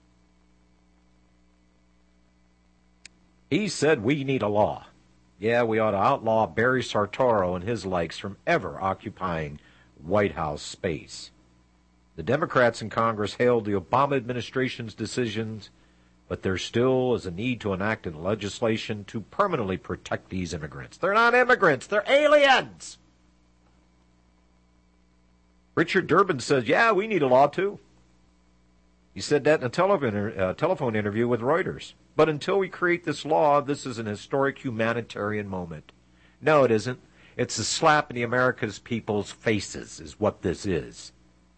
He said we need a law. Yeah, we ought to outlaw Barry Sartoro and his likes from ever occupying White House space. The Democrats in Congress hailed the Obama administration's decisions, but there still is a need to enact legislation to permanently protect these immigrants. They're not immigrants, they're aliens! Richard Durbin says, yeah, we need a law too. He said that in a telephone, uh, telephone interview with Reuters. But until we create this law, this is an historic humanitarian moment. No, it isn't. It's a slap in the America's people's faces is what this is.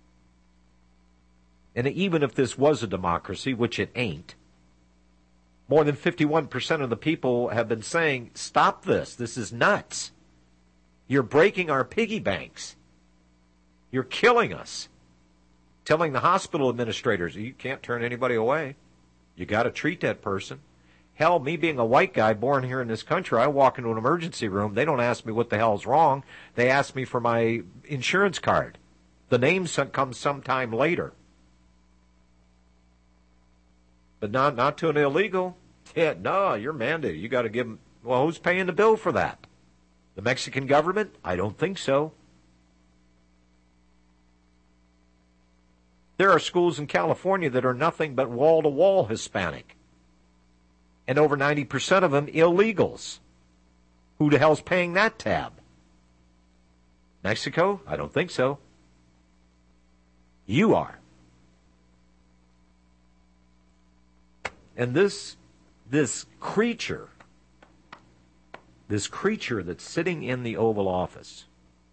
And even if this was a democracy, which it ain't, more than fifty-one percent of the people have been saying, stop this. This is nuts. You're breaking our piggy banks. You're killing us. Telling the hospital administrators, you can't turn anybody away. You got to treat that person. Hell, me being a white guy born here in this country, I walk into an emergency room. They don't ask me what the hell's wrong. They ask me for my insurance card. The name comes sometime later. But not not to an illegal. Yeah, no, you're mandated. You got to give them. Well, who's paying the bill for that? The Mexican government? I don't think so. There are schools in California that are nothing but wall-to-wall Hispanic. And over ninety percent of them illegals. Who the hell's paying that tab? Mexico? I don't think so. You are. And this, this creature, this creature that's sitting in the Oval Office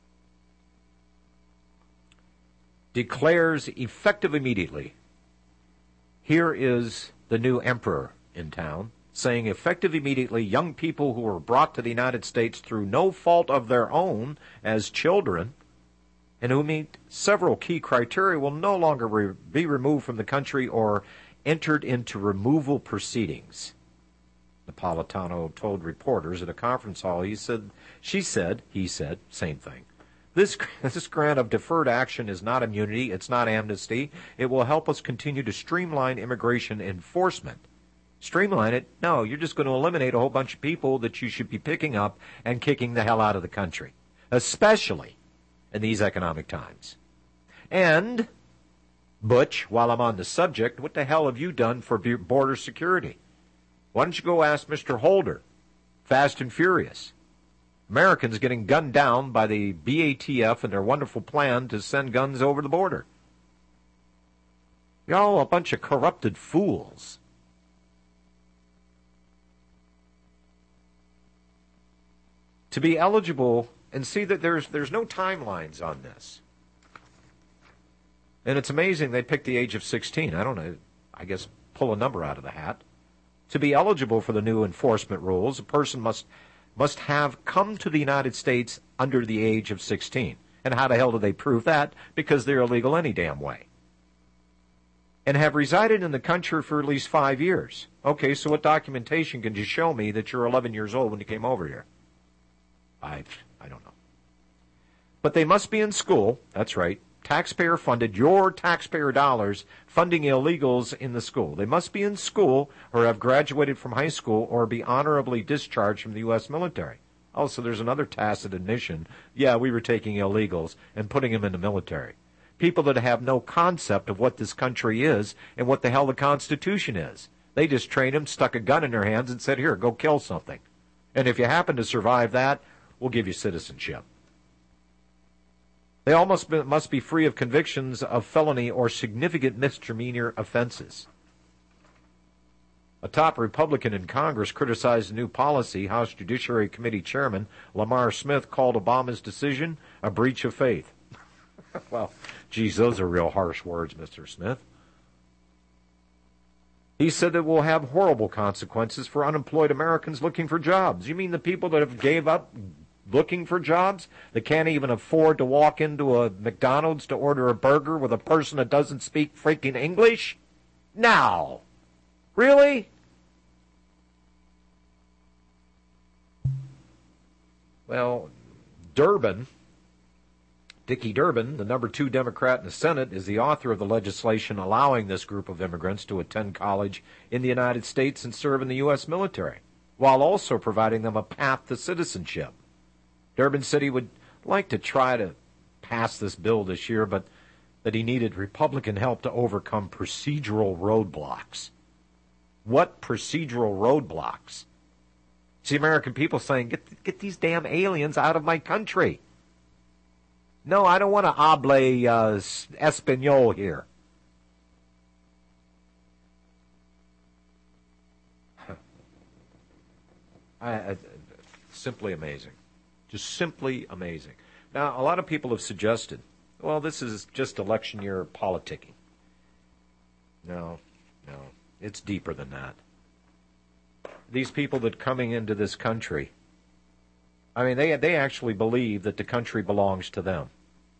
declares effective immediately, here is the new emperor in town, saying effective immediately, young people who were brought to the United States through no fault of their own as children and who meet several key criteria will no longer re- be removed from the country or entered into removal proceedings. Napolitano told reporters at a conference hall, he said, she said, he said, same thing. This, this grant of deferred action is not immunity, it's not amnesty. It will help us continue to streamline immigration enforcement Streamline it? No, you're just going to eliminate a whole bunch of people that you should be picking up and kicking the hell out of the country, especially in these economic times. And, Butch, while I'm on the subject, what the hell have you done for border security? Why don't you go ask Mister Holder, Fast and Furious? Americans getting gunned down by the B A T F and their wonderful plan to send guns over the border. You're all a bunch of corrupted fools. To be eligible, and see that there's there's no timelines on this. And it's amazing they picked the age of sixteen. I don't know, I guess pull a number out of the hat. To be eligible for the new enforcement rules, a person must must have come to the United States under the age of sixteen. And how the hell do they prove that? Because they're illegal any damn way. And have resided in the country for at least five years. Okay, so what documentation can you show me that you're eleven years old when you came over here? I, I don't know. But they must be in school. That's right. Taxpayer funded, your taxpayer dollars funding illegals in the school. They must be in school or have graduated from high school or be honorably discharged from the U S military. Oh, so there's another tacit admission. Yeah, we were taking illegals and putting them in the military. People that have no concept of what this country is and what the hell the Constitution is. They just trained them, stuck a gun in their hands and said, here, go kill something. And if you happen to survive that, we'll give you citizenship. They all must be, must be free of convictions of felony or significant misdemeanor offenses. A top Republican in Congress criticized the new policy. House Judiciary Committee Chairman Lamar Smith called Obama's decision a breach of faith. Well, geez, those are real harsh words, Mister Smith. He said that we'll have horrible consequences for unemployed Americans looking for jobs. You mean the people that have gave up looking for jobs, that can't even afford to walk into a McDonald's to order a burger with a person that doesn't speak freaking English? Now, really? Well, Durbin, Dickie Durbin, the number two Democrat in the Senate, is the author of the legislation allowing this group of immigrants to attend college in the United States and serve in the U S military, while also providing them a path to citizenship. Durbin said he would like to try to pass this bill this year, but that he needed Republican help to overcome procedural roadblocks. What procedural roadblocks? See, American people saying, get, get these damn aliens out of my country. No, I don't want to hable uh, Espanol here. I, I, simply amazing. Just simply amazing. Now, a lot of people have suggested, well, this is just election year politicking. No, no, it's deeper than that. These people that coming into this country, I mean, they they actually believe that the country belongs to them.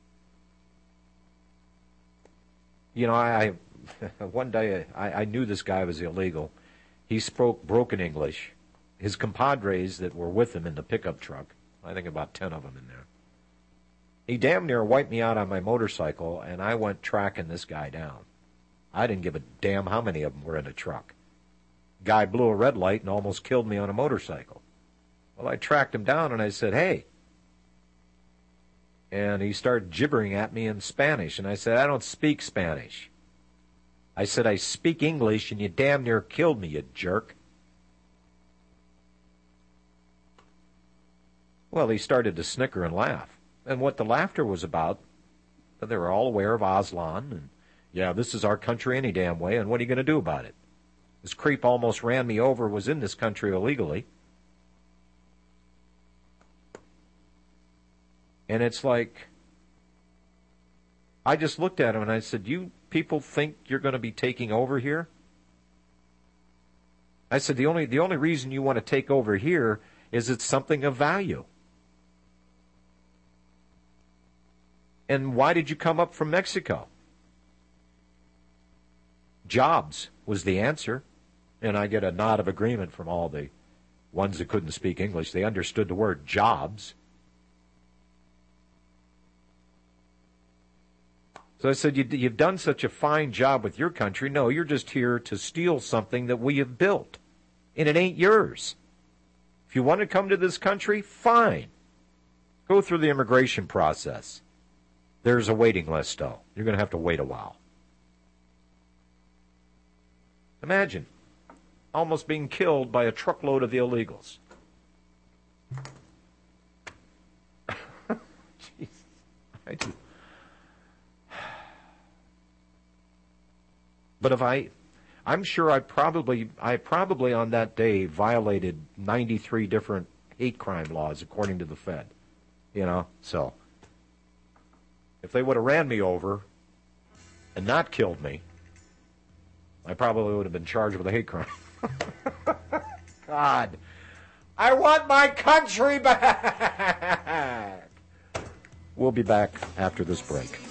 You know, I, I one day I, I knew this guy was illegal. He spoke broken English. His compadres that were with him in the pickup truck, I think about ten of them in there, he damn near wiped me out on my motorcycle, and I went tracking this guy down. I didn't give a damn how many of them were in a truck. Guy blew a red light and almost killed me on a motorcycle. Well, I tracked him down, and I said, hey. And he started gibbering at me in Spanish, and I said, I don't speak Spanish. I said, I speak English, and you damn near killed me, you jerk. Well, he started to snicker and laugh. And what the laughter was about, they were all aware of Aslan, and, yeah, this is our country any damn way, and what are you going to do about it? This creep almost ran me over, was in this country illegally. And it's like, I just looked at him and I said, you people think you're going to be taking over here? I said, the only the only reason you want to take over here is it's something of value. And why did you come up from Mexico? Jobs was the answer. And I get a nod of agreement from all the ones that couldn't speak English. They understood the word jobs. So I said, you, you've done such a fine job with your country. No, you're just here to steal something that we have built, and it ain't yours. If you want to come to this country, fine. Go through the immigration process. There's a waiting list, though. You're going to have to wait a while. Imagine almost being killed by a truckload of the illegals. Jeez. I just... But if I, I'm sure I probably, I probably on that day violated ninety-three different hate crime laws according to the Fed. You know, so if they would have ran me over and not killed me, I probably would have been charged with a hate crime. God, I want my country back. We'll be back after this break.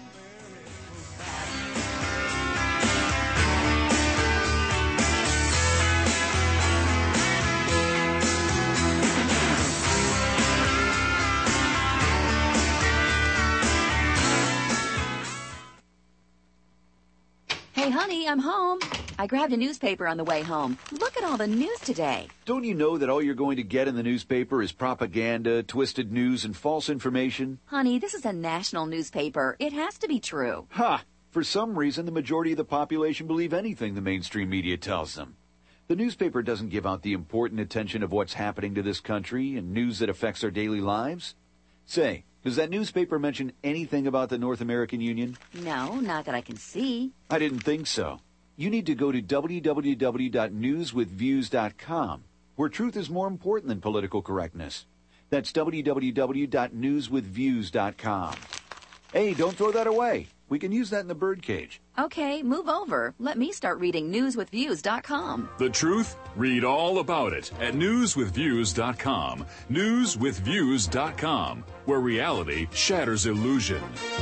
Hey, honey, I'm home. I grabbed a newspaper on the way home. Look at all the news today. Don't you know that all you're going to get in the newspaper is propaganda, twisted news, and false information? Honey, this is a national newspaper. It has to be true. Ha! For some reason, the majority of the population believe anything the mainstream media tells them. The newspaper doesn't give out the important attention of what's happening to this country and news that affects our daily lives. Say, does that newspaper mention anything about the North American Union? No, not that I can see. I didn't think so. You need to go to w w w dot news with views dot com, where truth is more important than political correctness. That's w w w dot news with views dot com. Hey, don't throw that away. We can use that in the birdcage. Okay, move over. Let me start reading news with views dot com. The truth? Read all about it at news with views dot com. news with views dot com, where reality shatters illusion.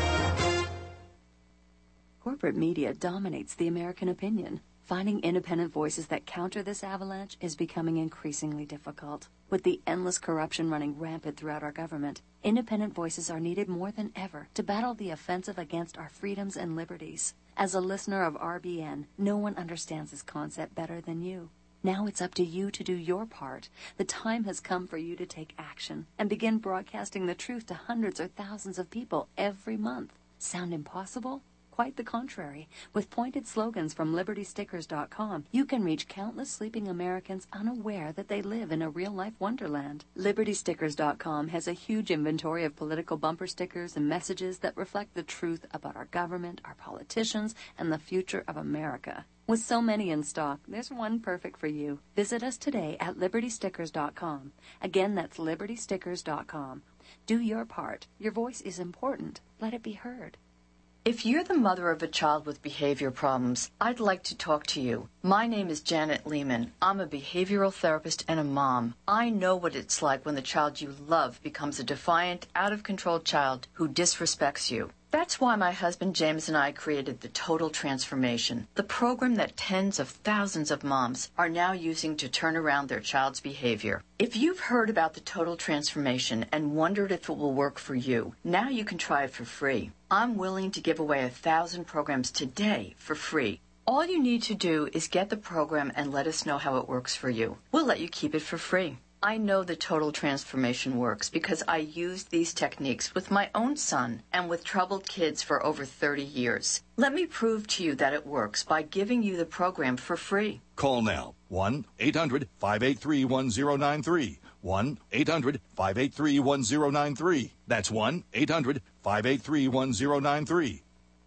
Corporate media dominates the American opinion. Finding independent voices that counter this avalanche is becoming increasingly difficult. With the endless corruption running rampant throughout our government, independent voices are needed more than ever to battle the offensive against our freedoms and liberties. As a listener of R B N, no one understands this concept better than you. Now it's up to you to do your part. The time has come for you to take action and begin broadcasting the truth to hundreds or thousands of people every month. Sound impossible? Quite the contrary. With pointed slogans from liberty stickers dot com, you can reach countless sleeping Americans unaware that they live in a real-life wonderland. liberty stickers dot com has a huge inventory of political bumper stickers and messages that reflect the truth about our government, our politicians, and the future of America. With so many in stock, there's one perfect for you. Visit us today at liberty stickers dot com. Again, that's liberty stickers dot com. Do your part. Your voice is important. Let it be heard. If you're the mother of a child with behavior problems, I'd like to talk to you. My name is Janet Lehman. I'm a behavioral therapist and a mom. I know what it's like when the child you love becomes a defiant, out-of-control child who disrespects you. That's why my husband James and I created the Total Transformation, the program that tens of thousands of moms are now using to turn around their child's behavior. If you've heard about the Total Transformation and wondered if it will work for you, now you can try it for free. I'm willing to give away a thousand programs today for free. All you need to do is get the program and let us know how it works for you. We'll let you keep it for free. I know the Total Transformation works because I used these techniques with my own son and with troubled kids for over thirty years. Let me prove to you that it works by giving you the program for free. Call now. one eight hundred five eight three one zero nine three. one eight hundred five eight three one zero nine three. That's one eight hundred five eight three one zero nine three.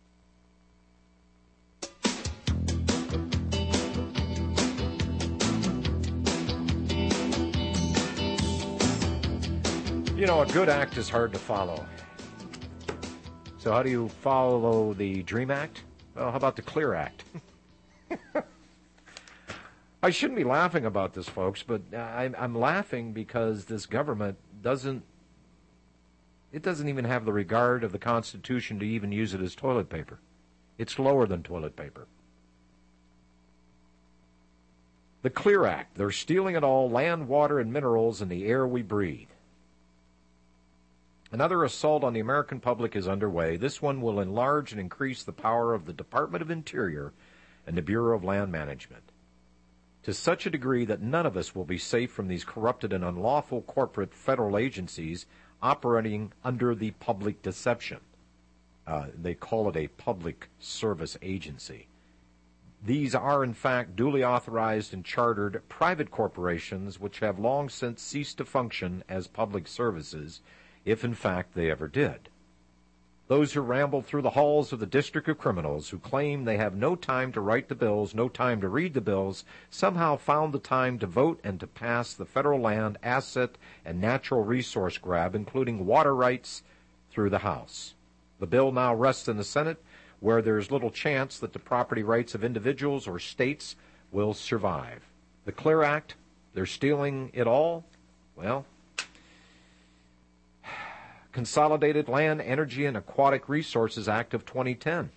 You know, a good act is hard to follow. So how do you follow the DREAM Act? Well, how about the CLEAR Act? I shouldn't be laughing about this, folks, but I'm, I'm laughing because this government doesn't, it doesn't even have the regard of the Constitution to even use it as toilet paper. It's lower than toilet paper. The CLEAR Act, they're stealing it all, land, water, and minerals, and the air we breathe. Another assault on the American public is underway. This one will enlarge and increase the power of the Department of Interior and the Bureau of Land Management to such a degree that none of us will be safe from these corrupted and unlawful corporate federal agencies operating under the public deception. Uh, they call it a public service agency. These are, in fact, duly authorized and chartered private corporations which have long since ceased to function as public services, if in fact they ever did. Those who ramble through the halls of the District of Criminals, who claim they have no time to write the bills, no time to read the bills, somehow found the time to vote and to pass the federal land, asset, and natural resource grab, including water rights, through the House. The bill now rests in the Senate, where there is little chance that the property rights of individuals or states will survive. The CLEAR Act, they're stealing it all? Well, Consolidated Land, Energy, and Aquatic Resources Act of twenty ten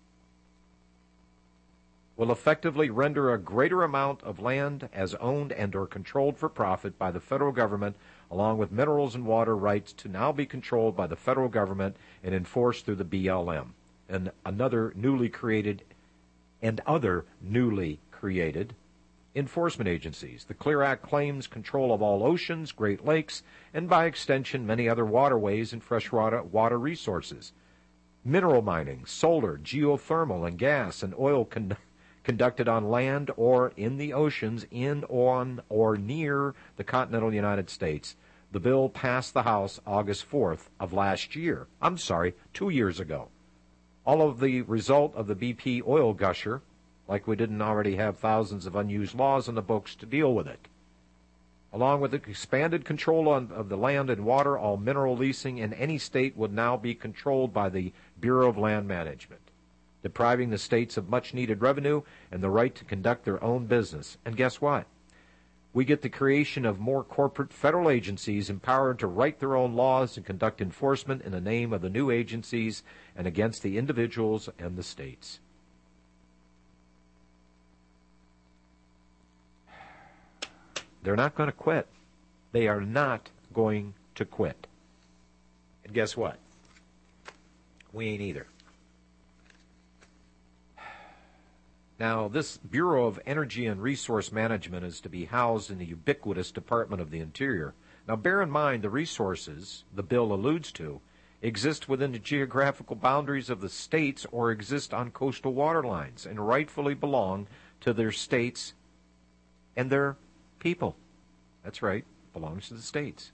will effectively render a greater amount of land as owned and or controlled for profit by the federal government, along with minerals and water rights to now be controlled by the federal government and enforced through the B L M. And another newly created and other newly created enforcement agencies. The CLEAR Act claims control of all oceans, Great Lakes, and by extension many other waterways and freshwater water resources. Mineral mining, solar, geothermal, and gas and oil con- conducted on land or in the oceans in, on, or near the continental United States. The bill passed the House August fourth of last year. I'm sorry, two years ago. All of the result of the B P oil gusher, like we didn't already have thousands of unused laws in the books to deal with it. Along with the expanded control on, of the land and water, all mineral leasing in any state would now be controlled by the Bureau of Land Management, depriving the states of much-needed revenue and the right to conduct their own business. And guess what? We get the creation of more corporate federal agencies empowered to write their own laws and conduct enforcement in the name of the new agencies and against the individuals and the states. They're not going to quit. They are not going to quit. And guess what? We ain't either. Now, this Bureau of Energy and Resource Management is to be housed in the ubiquitous Department of the Interior. Now, bear in mind the resources the bill alludes to exist within the geographical boundaries of the states or exist on coastal water lines and rightfully belong to their states and their people. That's right, belongs to the states.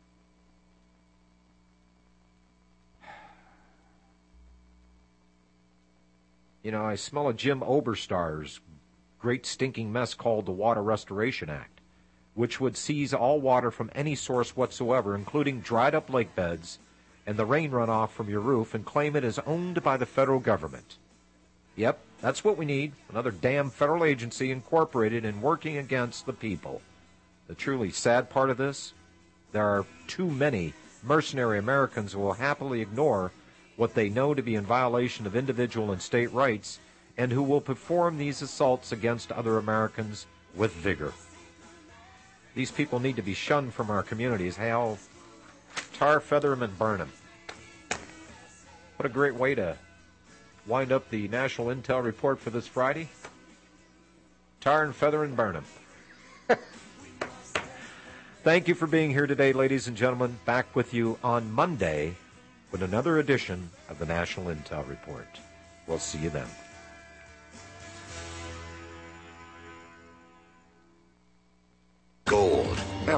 You know, I smell a Jim Oberstar's great stinking mess called the Water Restoration Act, which would seize all water from any source whatsoever, including dried up lake beds and the rain runoff from your roof, and claim it as owned by the federal government. Yep, that's what we need, another damn federal agency incorporated and working against the people. The truly sad part of this, there are too many mercenary Americans who will happily ignore what they know to be in violation of individual and state rights, and who will perform these assaults against other Americans with vigor. These people need to be shunned from our communities. Hell, tar, feather them, and burn them. What a great way to wind up the National Intel Report for this Friday. Tar and feather and burn them. Thank you for being here today, ladies and gentlemen. Back with you on Monday with another edition of the National Intel Report. We'll see you then.